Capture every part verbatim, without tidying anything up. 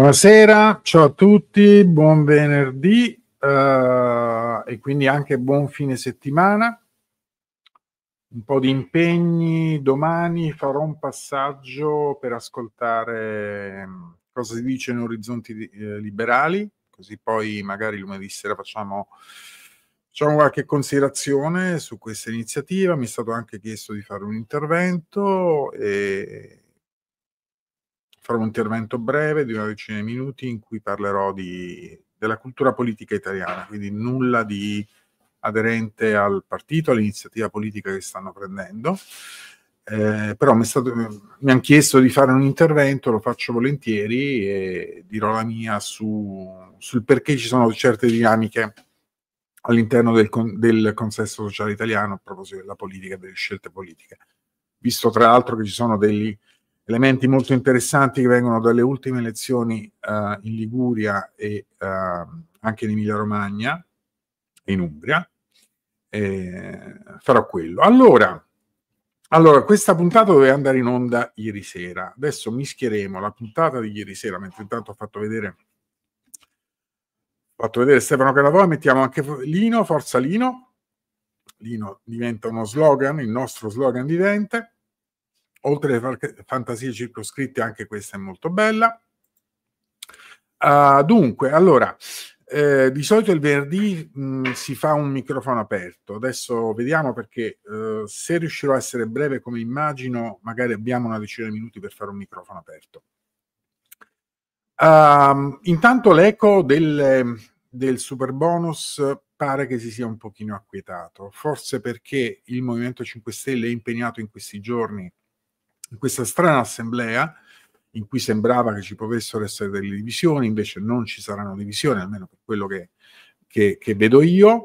Buonasera, ciao a tutti, buon venerdì eh, e quindi anche buon fine settimana. Un po' di impegni, domani farò un passaggio per ascoltare mh, cosa si dice in Orizzonti eh, Liberali, così poi magari lunedì sera facciamo, facciamo qualche considerazione su questa iniziativa. Mi è stato anche chiesto di fare un intervento e farò un intervento breve di una decina di minuti in cui parlerò di, della cultura politica italiana, quindi nulla di aderente al partito, all'iniziativa politica che stanno prendendo. Eh, però mi, è stato, mi hanno chiesto di fare un intervento, lo faccio volentieri e dirò la mia su, sul perché ci sono certe dinamiche all'interno del, del consesso sociale italiano a proposito della politica e delle scelte politiche. Visto tra l'altro che ci sono degli elementi molto interessanti che vengono dalle ultime elezioni uh, in Liguria e uh, anche in Emilia Romagna e in Umbria, eh, farò quello. Allora, allora, questa puntata doveva andare in onda ieri sera. Adesso mischieremo la puntata di ieri sera, mentre intanto ho fatto vedere ho fatto vedere Stefano Caravò, mettiamo anche Lino, forza Lino. Lino diventa uno slogan, il nostro slogan vivente. Oltre alle fantasie circoscritte, anche questa è molto bella. Uh, dunque, allora, eh, di solito il venerdì mh, si fa un microfono aperto. Adesso vediamo perché uh, se riuscirò a essere breve come immagino, magari abbiamo una decina di minuti per fare un microfono aperto. Uh, intanto l'eco del, del super bonus pare che si sia un pochino acquietato, forse perché il Movimento cinque Stelle è impegnato in questi giorni in questa strana assemblea in cui sembrava che ci potessero essere delle divisioni, invece non ci saranno divisioni, almeno per quello che, che, che vedo io.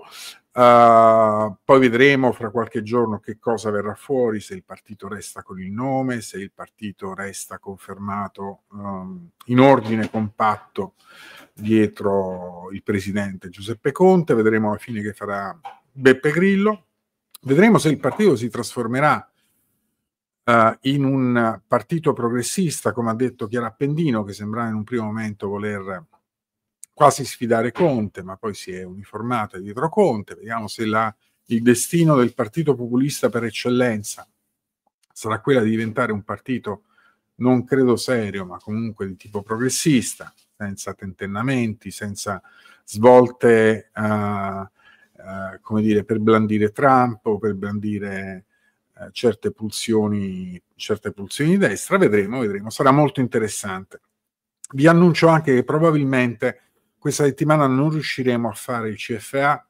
Uh, poi vedremo fra qualche giorno che cosa verrà fuori, se il partito resta con il nome, se il partito resta confermato um, in ordine compatto dietro il presidente Giuseppe Conte. Vedremo alla fine che farà Beppe Grillo. Vedremo se il partito si trasformerà Uh, in un partito progressista, come ha detto Chiara Appendino, che sembrava in un primo momento voler quasi sfidare Conte, ma poi si è uniformata dietro Conte. Vediamo se la, il destino del partito populista per eccellenza sarà quella di diventare un partito non credo serio, ma comunque di tipo progressista, senza tentennamenti, senza svolte uh, uh, come dire, per blandire Trump o per blandire certe pulsioni, certe pulsioni di destra. Vedremo, vedremo, sarà molto interessante. Vi annuncio anche che probabilmente questa settimana non riusciremo a fare il C F A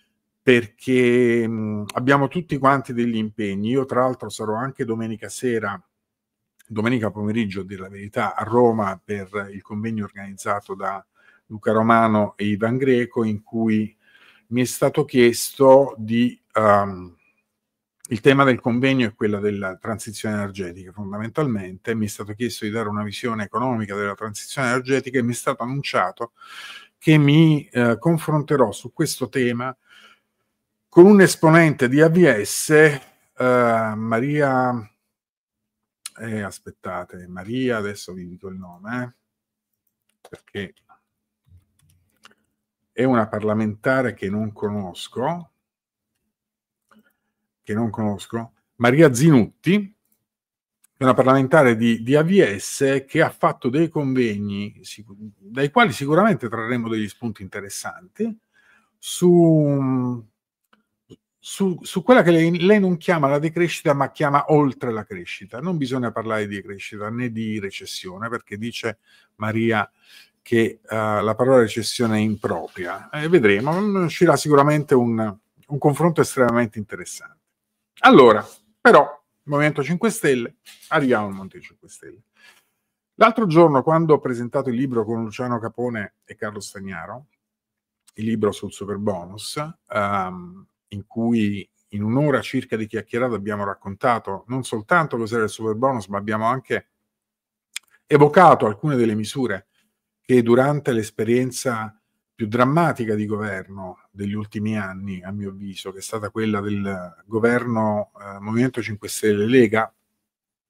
perché mh, abbiamo tutti quanti degli impegni. Io tra l'altro sarò anche domenica sera, domenica pomeriggio a dire la verità, a Roma per il convegno organizzato da Luca Romano e Ivan Greco, in cui mi è stato chiesto di um, il tema del convegno è quella della transizione energetica, fondamentalmente. Mi è stato chiesto di dare una visione economica della transizione energetica e mi è stato annunciato che mi eh, confronterò su questo tema con un esponente di A V S, eh, Maria, eh, aspettate, Maria, adesso vi dico il nome, eh, perché è una parlamentare che non conosco, che non conosco, Maria Zinutti, una parlamentare di, di A V S che ha fatto dei convegni dai quali sicuramente trarremo degli spunti interessanti su, su, su quella che lei, lei non chiama la decrescita ma chiama oltre la crescita. Non bisogna parlare di decrescita né di recessione, perché dice Maria che uh, la parola recessione è impropria. Eh, vedremo, uscirà sicuramente un, un confronto estremamente interessante. Allora, però Movimento cinque Stelle, arriviamo al Movimento cinque Stelle. L'altro giorno, quando ho presentato il libro con Luciano Capone e Carlo Stagnaro, il libro sul super bonus, um, in cui in un'ora circa di chiacchierata abbiamo raccontato non soltanto cos'era il super bonus, ma abbiamo anche evocato alcune delle misure che durante l'esperienza più drammatica di governo degli ultimi anni, a mio avviso, che è stata quella del governo eh, Movimento cinque Stelle Lega,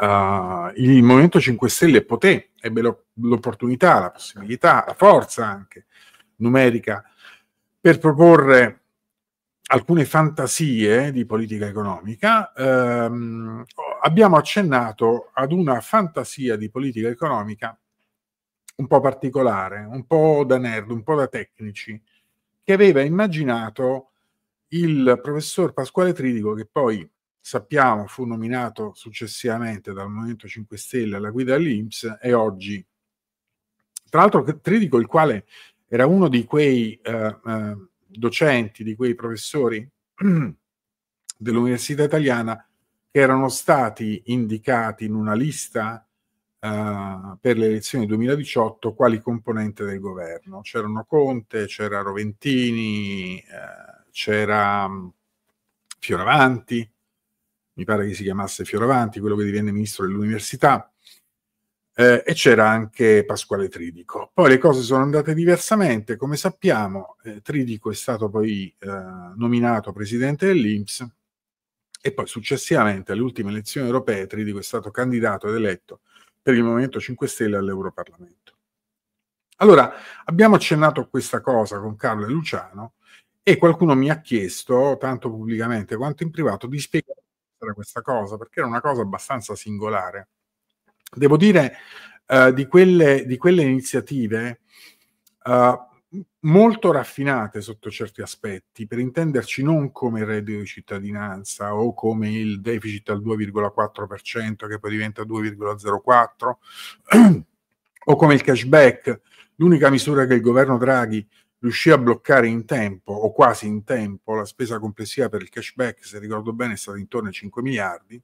uh, il Movimento cinque Stelle poté, ebbe lo, l'opportunità, la possibilità, la forza anche numerica per proporre alcune fantasie di politica economica. Ehm, abbiamo accennato ad una fantasia di politica economica un po' particolare, un po' da nerd, un po' da tecnici, che aveva immaginato il professor Pasquale Tridico, che poi sappiamo fu nominato successivamente dal Movimento cinque Stelle alla guida dell'I N P S, e oggi, tra l'altro, Tridico, il quale era uno di quei eh, eh, docenti, di quei professori dell'Università Italiana che erano stati indicati in una lista uh, per le elezioni duemiladiciotto quali componente del governo. C'erano Conte, c'era Roventini, eh, c'era um, Fioravanti, mi pare che si chiamasse Fioravanti, quello che divenne ministro dell'università, eh, e c'era anche Pasquale Tridico. Poi le cose sono andate diversamente, come sappiamo. eh, Tridico è stato poi eh, nominato presidente dell'I N P S, e poi successivamente alle ultime elezioni europee Tridico è stato candidato ed eletto per il Movimento cinque Stelle all'Europarlamento. Allora, abbiamo accennato a questa cosa con Carlo e Luciano, e qualcuno mi ha chiesto, tanto pubblicamente quanto in privato, di spiegare questa cosa, perché era una cosa abbastanza singolare. Devo dire, uh, di, quelle, di quelle iniziative uh, molto raffinate sotto certi aspetti, per intenderci non come il reddito di cittadinanza o come il deficit al due virgola quattro per cento che poi diventa due virgola zero quattro o come il cashback, l'unica misura che il governo Draghi riuscì a bloccare in tempo o quasi in tempo. La spesa complessiva per il cashback, se ricordo bene, è stata intorno ai cinque miliardi.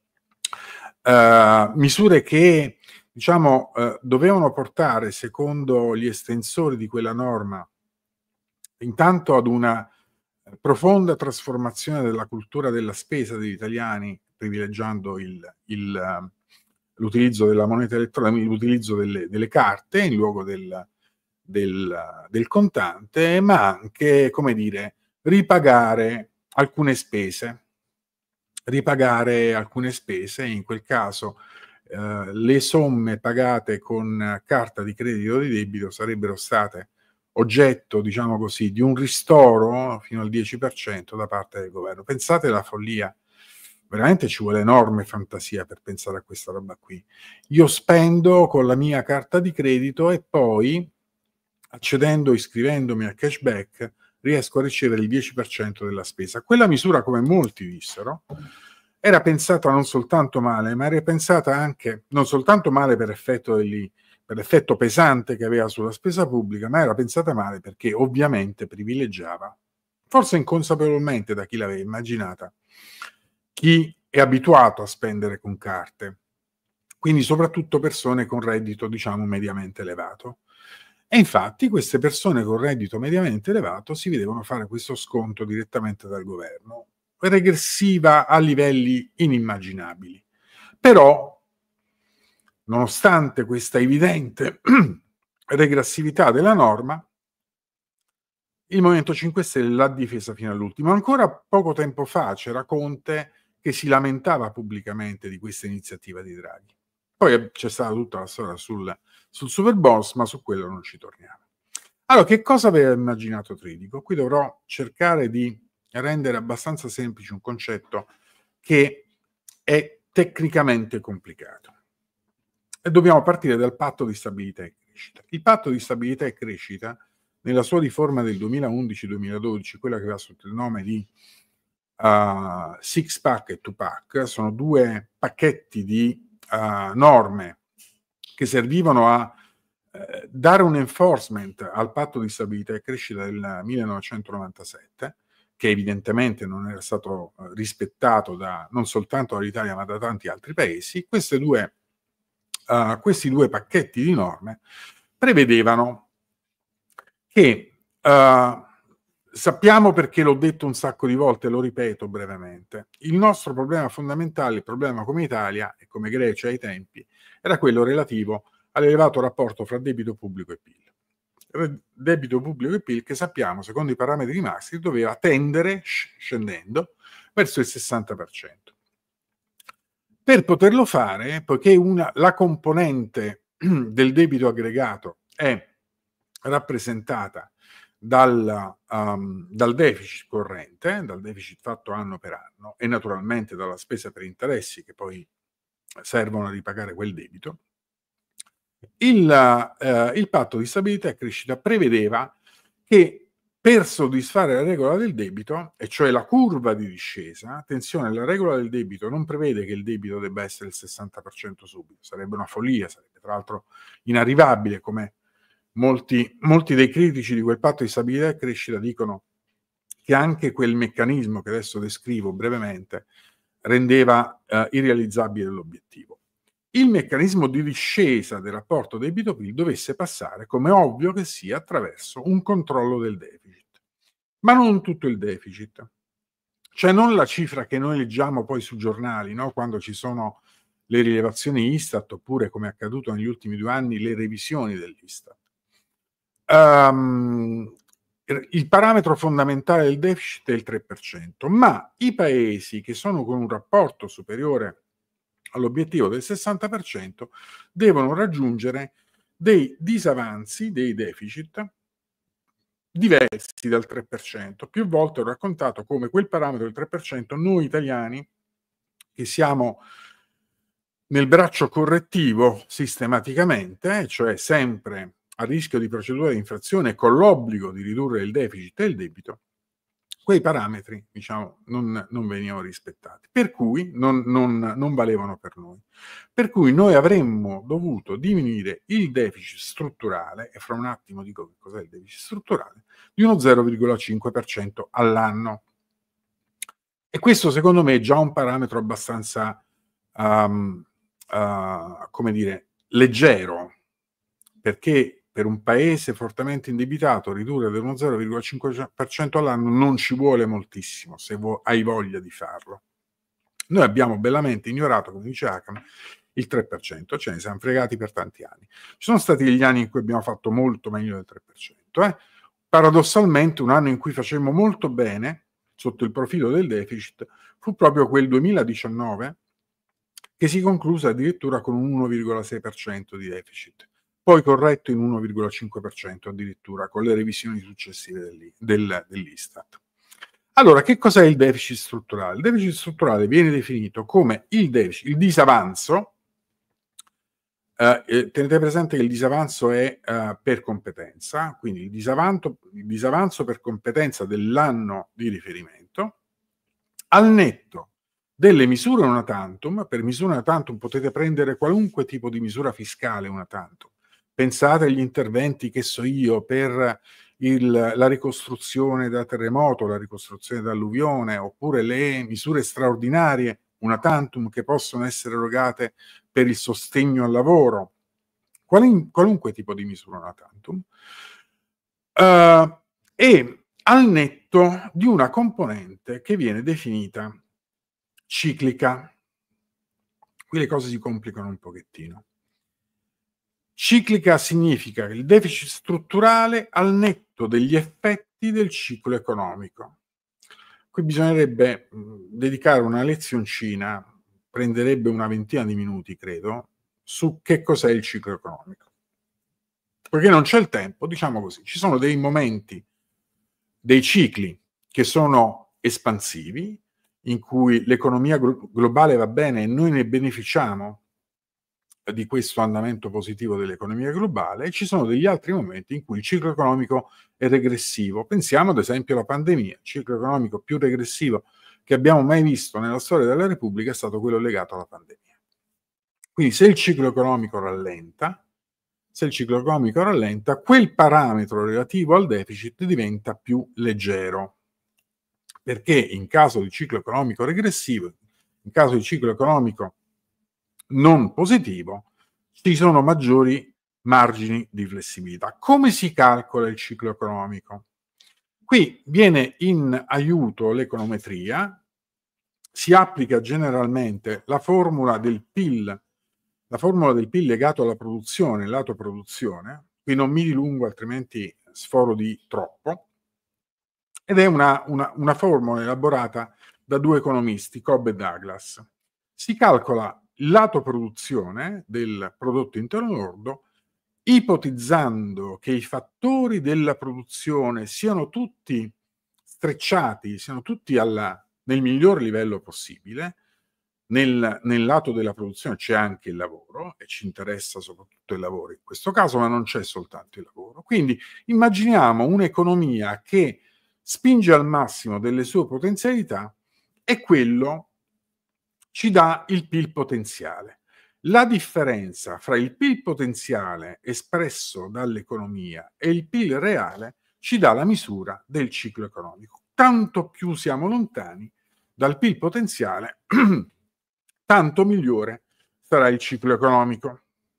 Uh, misure che, diciamo, uh, dovevano portare, secondo gli estensori di quella norma, intanto ad una profonda trasformazione della cultura della spesa degli italiani, privilegiando il, il, uh, l'utilizzo della moneta elettronica, l'utilizzo delle, delle carte in luogo del, del, del contante, ma anche, come dire, ripagare alcune spese. ripagare alcune spese, in quel caso eh, le somme pagate con carta di credito o di debito sarebbero state oggetto, diciamo così, di un ristoro fino al dieci per cento da parte del governo. Pensate alla follia, veramente ci vuole enorme fantasia per pensare a questa roba qui. Io spendo con la mia carta di credito e poi, accedendo, iscrivendomi al cashback, riesco a ricevere il dieci per cento della spesa. Quella misura, come molti dissero, era pensata non soltanto male, ma era pensata anche non soltanto male per effetto, degli, per l'effetto pesante che aveva sulla spesa pubblica, ma era pensata male perché ovviamente privilegiava, forse inconsapevolmente da chi l'aveva immaginata, chi è abituato a spendere con carte, quindi soprattutto persone con reddito, diciamo, mediamente elevato. E infatti queste persone con reddito mediamente elevato si vedevano fare questo sconto direttamente dal governo, regressiva a livelli inimmaginabili. Però, nonostante questa evidente regressività della norma, il Movimento cinque Stelle l'ha difesa fino all'ultimo. Ancora poco tempo fa c'era Conte che si lamentava pubblicamente di questa iniziativa di Draghi. Poi c'è stata tutta la storia sul, sul Superbonus, ma su quello non ci torniamo. Allora, che cosa aveva immaginato Tridico? Qui dovrò cercare di rendere abbastanza semplice un concetto che è tecnicamente complicato. E dobbiamo partire dal patto di stabilità e crescita. Il patto di stabilità e crescita, nella sua riforma del duemilaundici duemiladodici, quella che aveva sotto il nome di uh, Six Pack e Two Pack, sono due pacchetti di uh, norme che servivano a eh, dare un enforcement al patto di stabilità e crescita del millenovecentonovantasette, che evidentemente non era stato eh, rispettato da, non soltanto dall'Italia ma da tanti altri paesi. Queste due, uh, questi due pacchetti di norme prevedevano che, uh, sappiamo perché l'ho detto un sacco di volte, lo ripeto brevemente, il nostro problema fondamentale, il problema come Italia e come Grecia ai tempi, era quello relativo all'elevato rapporto fra debito pubblico e P I L. Debito pubblico e P I L che sappiamo, secondo i parametri di Maastricht, doveva tendere, scendendo, verso il sessanta per cento. Per poterlo fare, poiché una la componente del debito aggregato è rappresentata dal, um, dal deficit corrente, dal deficit fatto anno per anno e naturalmente dalla spesa per interessi che poi servono a ripagare quel debito, il, eh, il patto di stabilità e crescita prevedeva che per soddisfare la regola del debito, e cioè la curva di discesa, attenzione, la regola del debito non prevede che il debito debba essere il sessanta per cento subito, sarebbe una follia, sarebbe tra l'altro inarrivabile, come molti, molti dei critici di quel patto di stabilità e crescita dicono che anche quel meccanismo che adesso descrivo brevemente rendeva eh, irrealizzabile l'obiettivo. Il meccanismo di discesa del rapporto debito-P I L dovesse passare, come ovvio che sia, attraverso un controllo del deficit. Ma non tutto il deficit. Cioè non la cifra che noi leggiamo poi sui giornali, no? Quando ci sono le rilevazioni Istat, oppure, come è accaduto negli ultimi due anni, le revisioni dell'Istat. Um, il parametro fondamentale del deficit è il tre per cento, ma i paesi che sono con un rapporto superiore all'obiettivo del sessanta per cento devono raggiungere dei disavanzi, dei deficit diversi dal tre per cento. Più volte ho raccontato come quel parametro del tre per cento noi italiani, che siamo nel braccio correttivo sistematicamente, cioè sempre a rischio di procedura di infrazione con l'obbligo di ridurre il deficit e il debito, quei parametri, diciamo, non, non venivano rispettati, per cui non, non, non valevano per noi. Per cui noi avremmo dovuto diminuire il deficit strutturale, e fra un attimo dico che cos'è il deficit strutturale, di uno zero virgola cinque per cento all'anno. E questo secondo me è già un parametro abbastanza, um, uh, come dire, leggero, perché per un paese fortemente indebitato ridurre dello zero virgola cinque per cento all'anno non ci vuole moltissimo se vo- hai voglia di farlo. Noi abbiamo bellamente ignorato, come dice Akam, il tre per cento, ce ne siamo fregati per tanti anni. Ci sono stati degli anni in cui abbiamo fatto molto meglio del tre per cento. Eh? Paradossalmente un anno in cui facemmo molto bene sotto il profilo del deficit fu proprio quel duemiladiciannove, che si concluse addirittura con un uno virgola sei per cento di deficit, poi corretto in uno virgola cinque per cento addirittura con le revisioni successive del, dell'Istat. Allora, che cos'è il deficit strutturale? Il deficit strutturale viene definito come il deficit, il disavanzo. Eh, tenete presente che il disavanzo è eh, per competenza, quindi il disavanzo, il disavanzo per competenza dell'anno di riferimento, al netto delle misure una tantum. Per misura una tantum potete prendere qualunque tipo di misura fiscale una tantum. Pensate agli interventi, che so io, per il, la ricostruzione da terremoto, la ricostruzione da alluvione, oppure le misure straordinarie una tantum che possono essere erogate per il sostegno al lavoro, qualun, qualunque tipo di misura una tantum, uh, e al netto di una componente che viene definita ciclica. Qui le cose si complicano un pochettino. Ciclica significa il deficit strutturale al netto degli effetti del ciclo economico. Qui bisognerebbe mh, dedicare una lezioncina, prenderebbe una ventina di minuti, credo, su che cos'è il ciclo economico. Perché non c'è il tempo, diciamo così. Ci sono dei momenti, dei cicli che sono espansivi, in cui l'economia glo- globale va bene e noi ne beneficiamo di questo andamento positivo dell'economia globale, e ci sono degli altri momenti in cui il ciclo economico è regressivo. Pensiamo ad esempio alla pandemia. Il ciclo economico più regressivo che abbiamo mai visto nella storia della Repubblica è stato quello legato alla pandemia. Quindi se il ciclo economico rallenta, se il ciclo economico rallenta, quel parametro relativo al deficit diventa più leggero, perché in caso di ciclo economico regressivo, in caso di ciclo economico non positivo, ci sono maggiori margini di flessibilità. Come si calcola il ciclo economico? Qui viene in aiuto l'econometria, si applica generalmente la formula del P I L, la formula del P I L legato alla produzione, lato produzione. Qui non mi dilungo, altrimenti sforo di troppo, ed è una, una, una formula elaborata da due economisti, Cobb e Douglas. Si calcola il lato produzione del prodotto interno lordo, ipotizzando che i fattori della produzione siano tutti strecciati, siano tutti alla, nel miglior livello possibile. Nel, nel lato della produzione c'è anche il lavoro e ci interessa soprattutto il lavoro in questo caso, ma non c'è soltanto il lavoro. Quindi immaginiamo un'economia che spinge al massimo delle sue potenzialità e quello ci dà il P I L potenziale. La differenza fra il P I L potenziale espresso dall'economia e il P I L reale ci dà la misura del ciclo economico. Tanto più siamo lontani dal P I L potenziale, tanto migliore sarà il ciclo economico.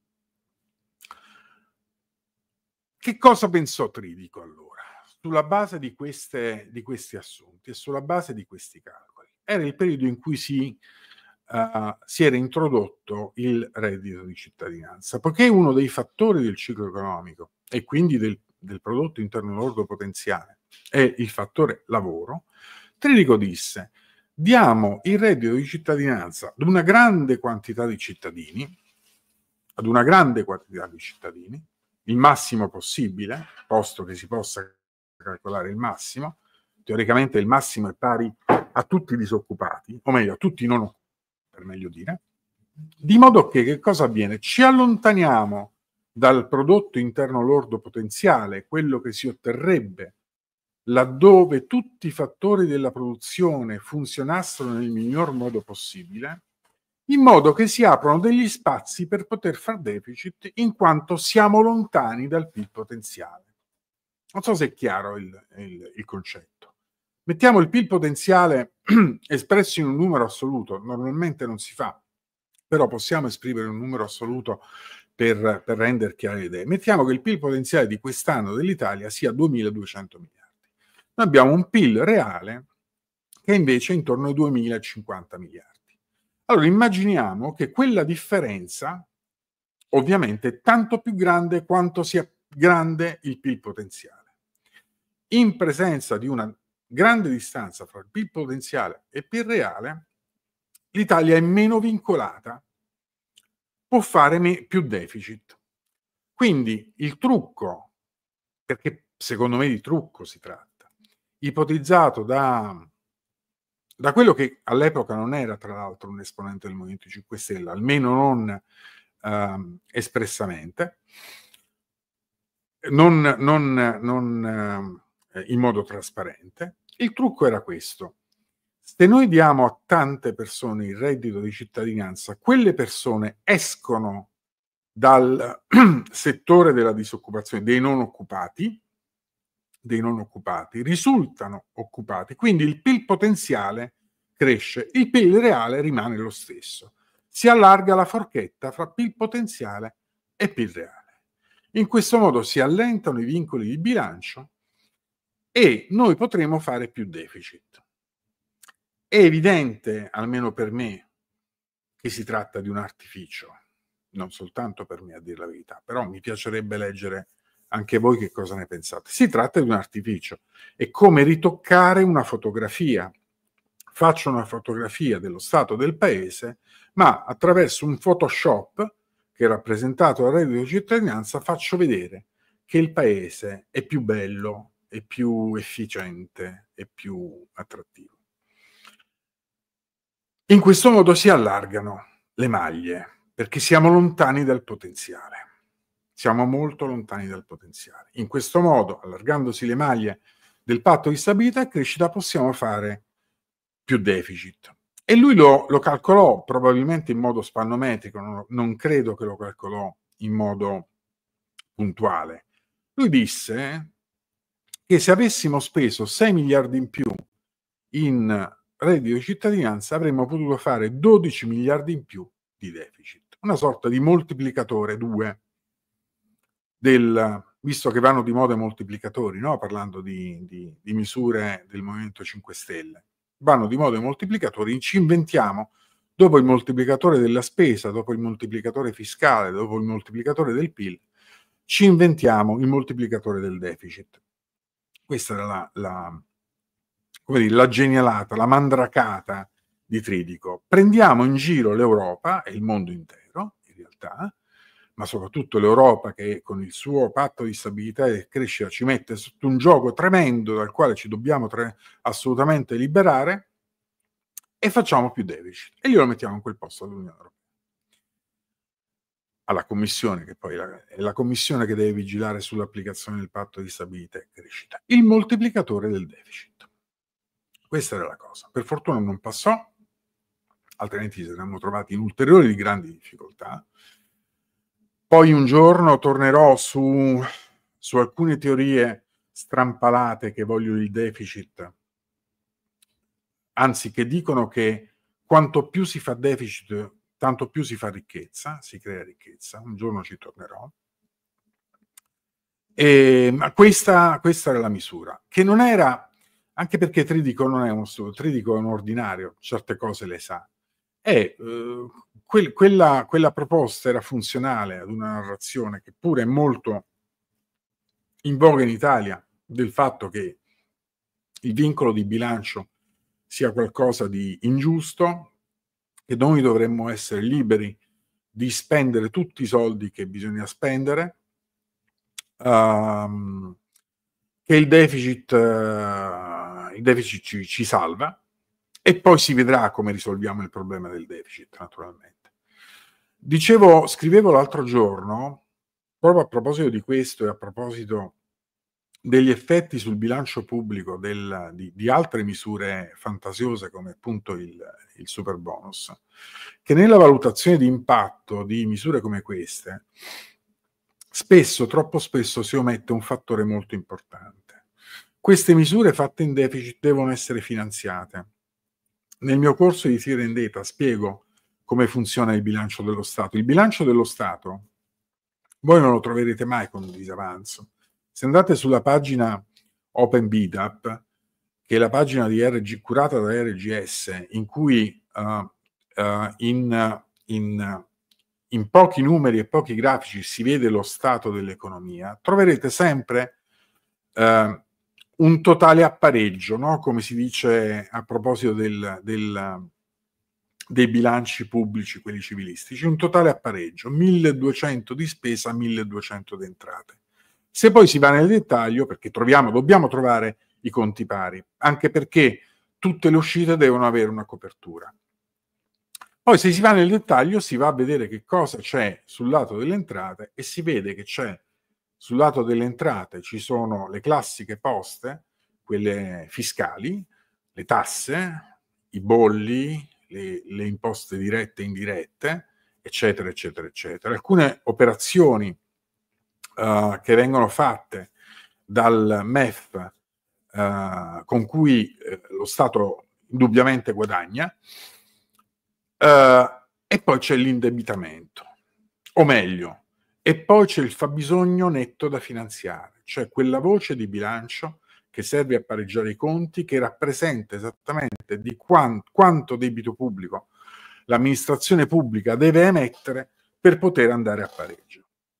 Che cosa pensò Tridico allora? Sulla base di, queste, di questi assunti e sulla base di questi calcoli. Era il periodo in cui si, uh, si era introdotto il reddito di cittadinanza, poiché uno dei fattori del ciclo economico e quindi del, del prodotto interno lordo potenziale è il fattore lavoro. Tridico disse: diamo il reddito di cittadinanza ad una grande quantità di cittadini, ad una grande quantità di cittadini, il massimo possibile, posto che si possa calcolare il massimo. Teoricamente il massimo è pari a tutti i disoccupati, o meglio a tutti i non occupati, per meglio dire, di modo che che cosa avviene? Ci allontaniamo dal prodotto interno lordo potenziale, quello che si otterrebbe laddove tutti i fattori della produzione funzionassero nel miglior modo possibile, in modo che si aprono degli spazi per poter far deficit in quanto siamo lontani dal P I L potenziale. Non so se è chiaro il, il, il concetto. Mettiamo il P I L potenziale espresso in un numero assoluto, normalmente non si fa, però possiamo esprimere un numero assoluto per, per rendere chiare le idee. Mettiamo che il P I L potenziale di quest'anno dell'Italia sia duemiladuecento miliardi. Noi abbiamo un P I L reale che invece è intorno ai duemilacinquanta miliardi. Allora immaginiamo che quella differenza ovviamente è tanto più grande quanto sia grande il P I L potenziale. In presenza di una grande distanza fra il P I L potenziale e il P I L reale, l'Italia è meno vincolata, può fare me- più deficit. Quindi il trucco, perché secondo me di trucco si tratta, ipotizzato da, da quello che all'epoca non era tra l'altro un esponente del Movimento cinque Stelle, almeno non ehm, espressamente, non, non, non eh, in modo trasparente. Il trucco era questo: se noi diamo a tante persone il reddito di cittadinanza, quelle persone escono dal settore della disoccupazione, dei non occupati, dei non occupati, risultano occupati, quindi il P I L potenziale cresce, il P I L reale rimane lo stesso. Si allarga la forchetta fra P I L potenziale e P I L reale. In questo modo si allentano i vincoli di bilancio e noi potremo fare più deficit. È evidente, almeno per me, che si tratta di un artificio, non soltanto per me a dire la verità, però mi piacerebbe leggere anche voi che cosa ne pensate. Si tratta di un artificio, è come ritoccare una fotografia. Faccio una fotografia dello stato del paese, ma attraverso un Photoshop che è rappresentato dal reddito di cittadinanza faccio vedere che il paese è più bello, è più efficiente, è più attrattivo. In questo modo si allargano le maglie, perché siamo lontani dal potenziale. Siamo molto lontani dal potenziale. In questo modo, allargandosi le maglie del patto di stabilità e crescita, possiamo fare più deficit. E lui lo, lo calcolò probabilmente in modo spannometrico, non, non credo che lo calcolò in modo puntuale. Lui disse che se avessimo speso sei miliardi in più in reddito di cittadinanza avremmo potuto fare dodici miliardi in più di deficit, una sorta di moltiplicatore due del, visto che vanno di moda i moltiplicatori, no? Parlando di, di, di misure del Movimento cinque Stelle, vanno di moda i moltiplicatori, ci inventiamo dopo il moltiplicatore della spesa, dopo il moltiplicatore fiscale, dopo il moltiplicatore del P I L, ci inventiamo il moltiplicatore del deficit. Questa era la, la come dire, la genialata, la mandracata di Tridico. Prendiamo in giro l'Europa e il mondo intero, in realtà, ma soprattutto l'Europa che con il suo patto di stabilità e crescita ci mette sotto un gioco tremendo dal quale ci dobbiamo tre- assolutamente liberare, e facciamo più deficit e glielo mettiamo in quel posto all'Unione Europea. Alla Commissione, che poi è la Commissione che deve vigilare sull'applicazione del patto di stabilità e crescita, il moltiplicatore del deficit. Questa era la cosa. Per fortuna non passò, altrimenti ci saremmo trovati in ulteriori grandi difficoltà. Poi un giorno tornerò su, su alcune teorie strampalate che vogliono il deficit, anzi che dicono che quanto più si fa deficit, tanto più si fa ricchezza, si crea ricchezza. Un giorno ci tornerò. E, ma questa, questa era la misura, che non era, anche perché Tridico non è uno studio, Tridico è un ordinario, certe cose le sa. E eh, quel, quella, quella proposta era funzionale ad una narrazione che pure è molto in voga in Italia, del fatto che il vincolo di bilancio sia qualcosa di ingiusto, che noi dovremmo essere liberi di spendere tutti i soldi che bisogna spendere, um, che il deficit, uh, il deficit ci, ci salva, e poi si vedrà come risolviamo il problema del deficit, naturalmente. Dicevo, scrivevo l'altro giorno, proprio a proposito di questo e a proposito degli effetti sul bilancio pubblico del, di, di altre misure fantasiose come appunto il, il superbonus, che nella valutazione di impatto di misure come queste spesso, troppo spesso, si omette un fattore molto importante. Queste misure fatte in deficit devono essere finanziate. Nel mio corso di Tira Indeta spiego come funziona il bilancio dello Stato. Il bilancio dello Stato voi non lo troverete mai con un disavanzo. Se andate sulla pagina Open B D A P, che è la pagina di R G, curata da R G S, in cui uh, uh, in, in, in pochi numeri e pochi grafici si vede lo stato dell'economia, troverete sempre uh, un totale a pareggio, no? Come si dice a proposito del, del, dei bilanci pubblici, quelli civilistici, un totale a pareggio, milleduecento di spesa, milleduecento di entrate. Se poi si va nel dettaglio, perché troviamo, dobbiamo trovare i conti pari, anche perché tutte le uscite devono avere una copertura. Poi se si va nel dettaglio si va a vedere che cosa c'è sul lato delle entrate e si vede che c'è sul lato delle entrate ci sono le classiche poste, quelle fiscali, le tasse, i bolli, le, le imposte dirette e indirette, eccetera, eccetera, eccetera. Alcune operazioni Uh, che vengono fatte dal M E F uh, con cui uh, lo Stato indubbiamente guadagna, uh, e poi c'è l'indebitamento, o meglio, e poi c'è il fabbisogno netto da finanziare, cioè quella voce di bilancio che serve a pareggiare i conti, che rappresenta esattamente di quant- quanto debito pubblico l'amministrazione pubblica deve emettere per poter andare a pareggio.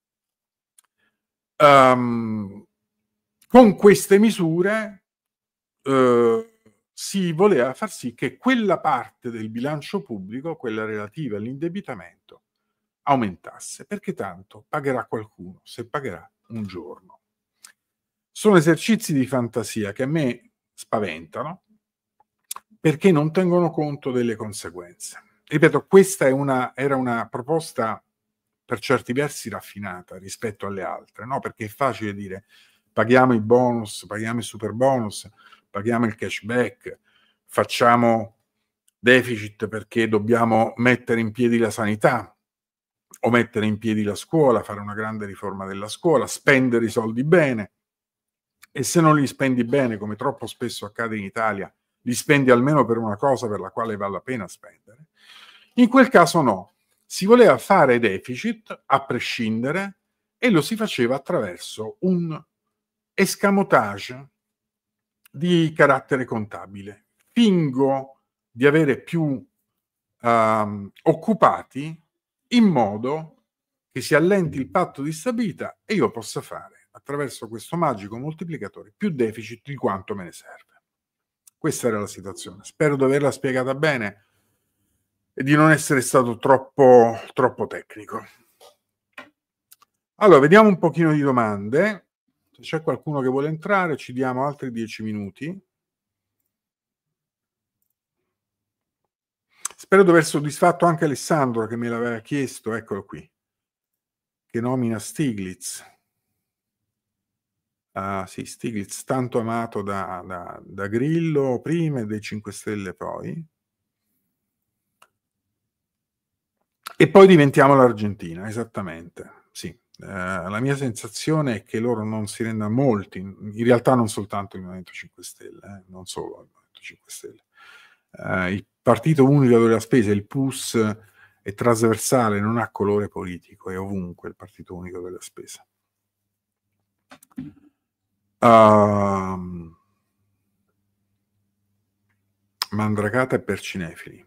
Um, con queste misure uh, si voleva far sì che quella parte del bilancio pubblico, quella relativa all'indebitamento, aumentasse, perché tanto pagherà qualcuno, se pagherà un giorno. Sono esercizi di fantasia che a me spaventano, perché non tengono conto delle conseguenze. Ripeto, questa è una, era una proposta per certi versi raffinata rispetto alle altre, no? Perché è facile dire paghiamo i bonus, paghiamo il super bonus, paghiamo il cashback, facciamo deficit perché dobbiamo mettere in piedi la sanità o mettere in piedi la scuola, fare una grande riforma della scuola, spendere i soldi bene, e se non li spendi bene, come troppo spesso accade in Italia, li spendi almeno per una cosa per la quale vale la pena spendere. In quel caso no. Si voleva fare deficit a prescindere e lo si faceva attraverso un escamotage di carattere contabile. Fingo di avere più um, occupati in modo che si allenti il patto di stabilità e io possa fare attraverso questo magico moltiplicatore più deficit di quanto me ne serve. Questa era la situazione. Spero di averla spiegata bene. e di non essere stato troppo, troppo tecnico. Allora, vediamo un pochino di domande. Se c'è qualcuno che vuole entrare, ci diamo altri dieci minuti. Spero di aver soddisfatto anche Alessandro che me l'aveva chiesto, eccolo qui, che nomina Stiglitz. Uh, sì, Stiglitz, tanto amato da, da, da Grillo prima e dei cinque Stelle poi. E poi diventiamo l'Argentina, esattamente, sì. Uh, la mia sensazione è che loro non si rendano molti, in realtà non soltanto il Movimento cinque Stelle, eh, non solo il Movimento cinque Stelle. Uh, il partito unico della spesa, il P U S, è trasversale, non ha colore politico, è ovunque il partito unico della spesa. Uh, Mandragata e per cinefili.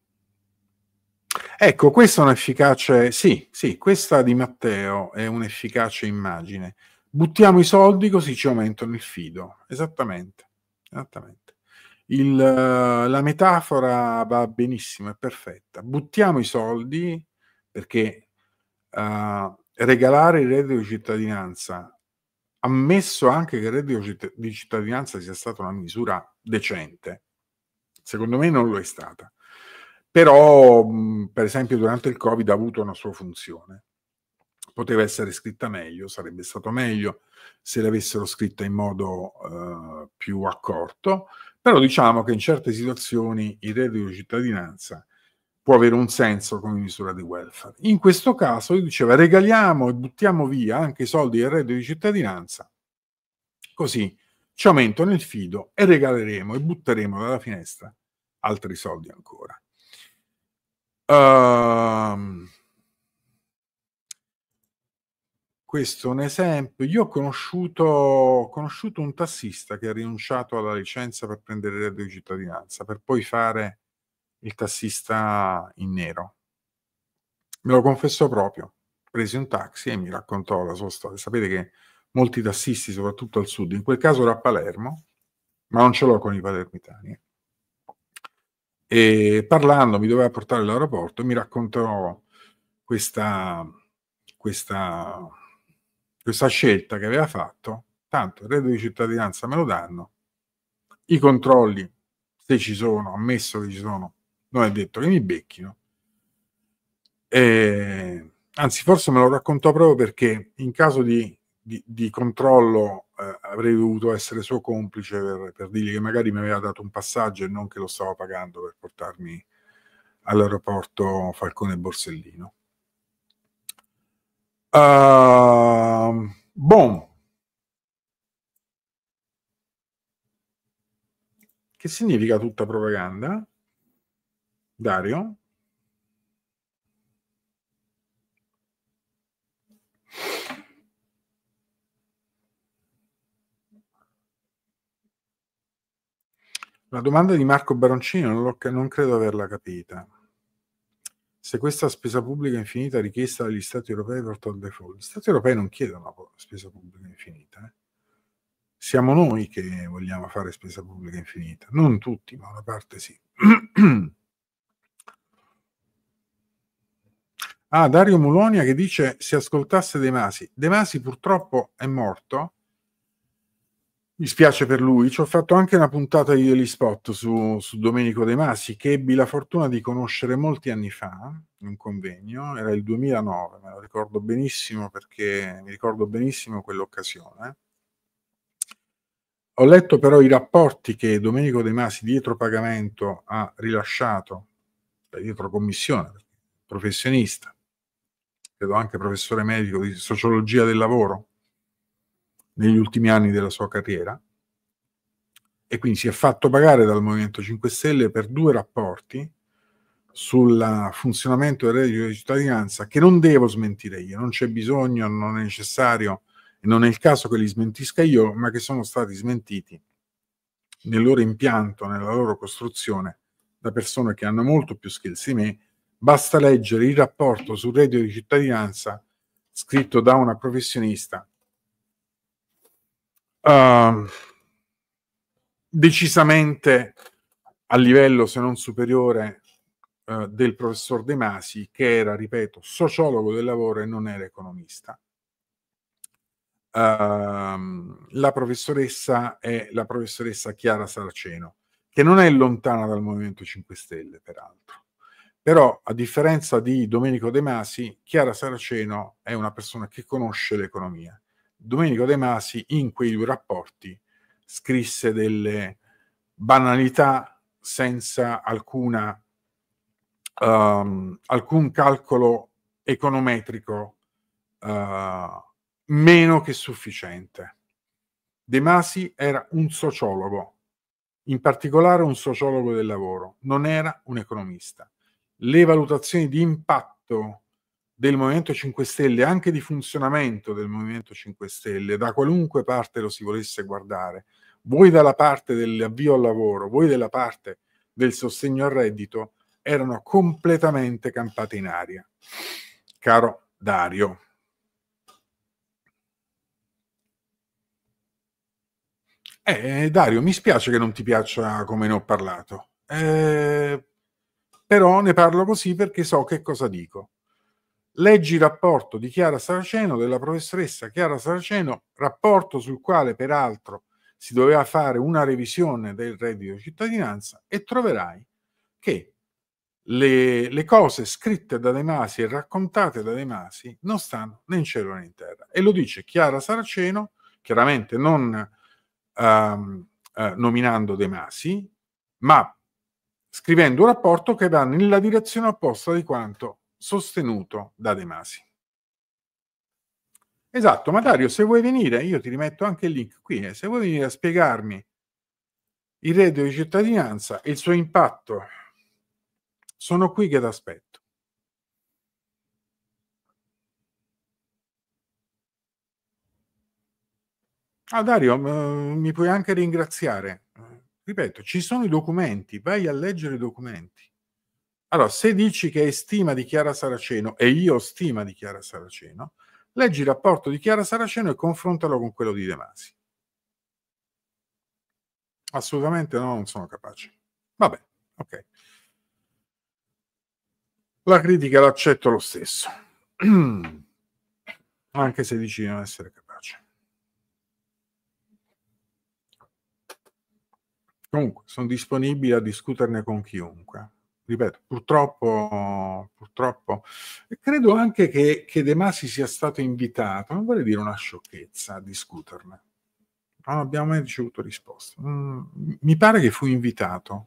Ecco, questa è un'efficace, sì, sì, questa di Matteo è un'efficace immagine. Buttiamo i soldi così ci aumentano il fido. Esattamente, esattamente. Il, la metafora va benissimo, è perfetta. Buttiamo i soldi perché uh, regalare il reddito di cittadinanza, ammesso anche che il reddito di cittadinanza sia stata una misura decente, secondo me non lo è stata. Però, per esempio, durante il Covid ha avuto una sua funzione. Poteva essere scritta meglio, sarebbe stato meglio se l'avessero scritta in modo uh, più accorto, però diciamo che in certe situazioni il reddito di cittadinanza può avere un senso come misura di welfare. In questo caso, lui diceva, regaliamo e buttiamo via anche i soldi del reddito di cittadinanza, così ci aumentano il fido e regaleremo e butteremo dalla finestra altri soldi ancora. Uh, questo è un esempio. Io ho conosciuto, ho conosciuto un tassista che ha rinunciato alla licenza per prendere il reddito di cittadinanza per poi fare il tassista in nero. Me lo confessò proprio. Presi un taxi e mi raccontò la sua storia. Sapete che molti tassisti, soprattutto al sud, in quel caso era a Palermo, ma non ce l'ho con i palermitani. E parlando mi doveva portare all'aeroporto e mi raccontò questa, questa, questa scelta che aveva fatto. Tanto il reddito di cittadinanza me lo danno, i controlli, se ci sono, ammesso che ci sono, non è detto che mi becchino. E, anzi, forse me lo raccontò proprio perché in caso di, di, di controllo eh, avrei dovuto essere suo complice per, per dirgli che magari mi aveva dato un passaggio e non che lo stavo pagando per portarmi all'aeroporto Falcone Borsellino. Uh, bon. Che significa tutta propaganda? Dario? La domanda di Marco Baroncini non, l'ho, non credo averla capita. Se questa spesa pubblica infinita richiesta dagli Stati europei porta al default. Gli Stati europei non chiedono spesa pubblica infinita. Eh? Siamo noi che vogliamo fare spesa pubblica infinita. Non tutti, ma una parte sì. Ah, Dario Mulonia che dice se ascoltasse De Masi. De Masi purtroppo è morto. Mi spiace per lui, ci ho fatto anche una puntata di Daily Spot su, su Domenico De Masi, che ebbi la fortuna di conoscere molti anni fa, in un convegno, era il duemilanove, me lo ricordo benissimo perché mi ricordo benissimo quell'occasione. Ho letto però i rapporti che Domenico De Masi dietro pagamento ha rilasciato, dietro commissione, professionista, credo anche professore medico di sociologia del lavoro, negli ultimi anni della sua carriera, e quindi si è fatto pagare dal Movimento cinque Stelle per due rapporti sul funzionamento del reddito di cittadinanza che non devo smentire io, non c'è bisogno, non è necessario e non è il caso che li smentisca io, ma che sono stati smentiti nel loro impianto, nella loro costruzione da persone che hanno molto più skills di me. Basta leggere il rapporto sul reddito di cittadinanza scritto da una professionista uh, decisamente a livello, se non superiore, eh, del professor De Masi, che era, ripeto, sociologo del lavoro e non era economista. Uh, la professoressa è la professoressa Chiara Saraceno, che non è lontana dal Movimento cinque Stelle, peraltro. Però, a differenza di Domenico De Masi, Chiara Saraceno è una persona che conosce l'economia. Domenico De Masi, in quei due rapporti, scrisse delle banalità senza alcuna, um, alcun calcolo econometrico uh, meno che sufficiente. De Masi era un sociologo, in particolare un sociologo del lavoro, non era un economista. Le valutazioni di impatto del Movimento cinque Stelle, anche di funzionamento del Movimento cinque Stelle, da qualunque parte lo si volesse guardare, voi dalla parte dell'avvio al lavoro, voi dalla parte del sostegno al reddito, erano completamente campate in aria. Caro Dario. Eh, Dario, mi spiace che non ti piaccia come ne ho parlato, eh, però ne parlo così perché so che cosa dico. Leggi il rapporto di Chiara Saraceno, della professoressa Chiara Saraceno, rapporto sul quale peraltro si doveva fare una revisione del reddito di cittadinanza, e troverai che le, le cose scritte da De Masi e raccontate da De Masi non stanno né in cielo né in terra. E lo dice Chiara Saraceno, chiaramente non Uh, uh, nominando De Masi, ma scrivendo un rapporto che va nella direzione opposta di quanto sostenuto da De Masi. Esatto, ma Dario, se vuoi venire, io ti rimetto anche il link qui, eh, se vuoi venire a spiegarmi il reddito di cittadinanza e il suo impatto, sono qui che ti aspetto. Ah, Dario, m- mi puoi anche ringraziare. Ripeto, ci sono i documenti, vai a leggere i documenti. Allora, se dici che hai stima di Chiara Saraceno, e io ho stima di Chiara Saraceno, leggi il rapporto di Chiara Saraceno e confrontalo con quello di De Masi. Assolutamente no, non sono capace. Vabbè, ok. La critica l'accetto lo stesso, anche se dici di non essere capace. Comunque, sono disponibile a discuterne con chiunque. Ripeto, purtroppo, purtroppo, e credo anche che, che De Masi sia stato invitato, non vorrei dire una sciocchezza, a discuterne. Non abbiamo mai ricevuto risposta. Mm, mi pare che fu invitato,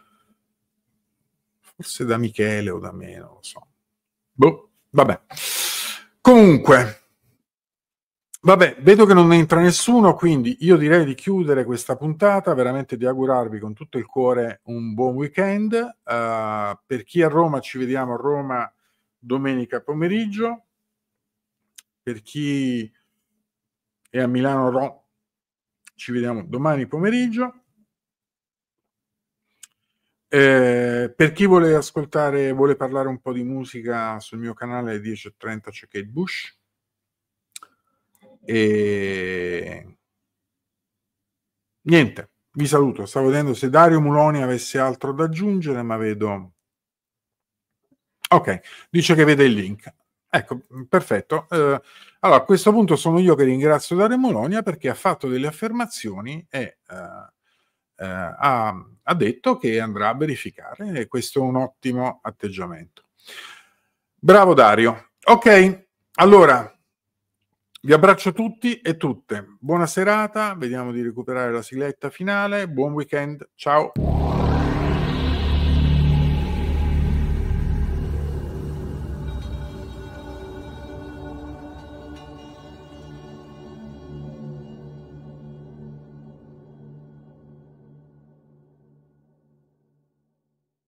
forse da Michele o da me, non lo so. Boh, vabbè. Comunque, vabbè, vedo che non entra nessuno, quindi io direi di chiudere questa puntata, veramente di augurarvi con tutto il cuore un buon weekend. Uh, per chi è a Roma, ci vediamo a Roma domenica pomeriggio. Per chi è a Milano, Ro- ci vediamo domani pomeriggio. Eh, per chi vuole ascoltare, vuole parlare un po' di musica, sul mio canale alle dieci e trenta c'è Kate Bush. E niente, vi saluto. Stavo vedendo se Dario Muloni avesse altro da aggiungere, ma vedo... Ok, dice che vede il link. Ecco, perfetto. Eh, allora, a questo punto sono io che ringrazio Dario Muloni perché ha fatto delle affermazioni e eh, eh, ha, ha detto che andrà a verificare, e questo è un ottimo atteggiamento. Bravo Dario. Ok, allora... vi abbraccio tutti e tutte. Buona serata, vediamo di recuperare la sigletta finale. Buon weekend, ciao.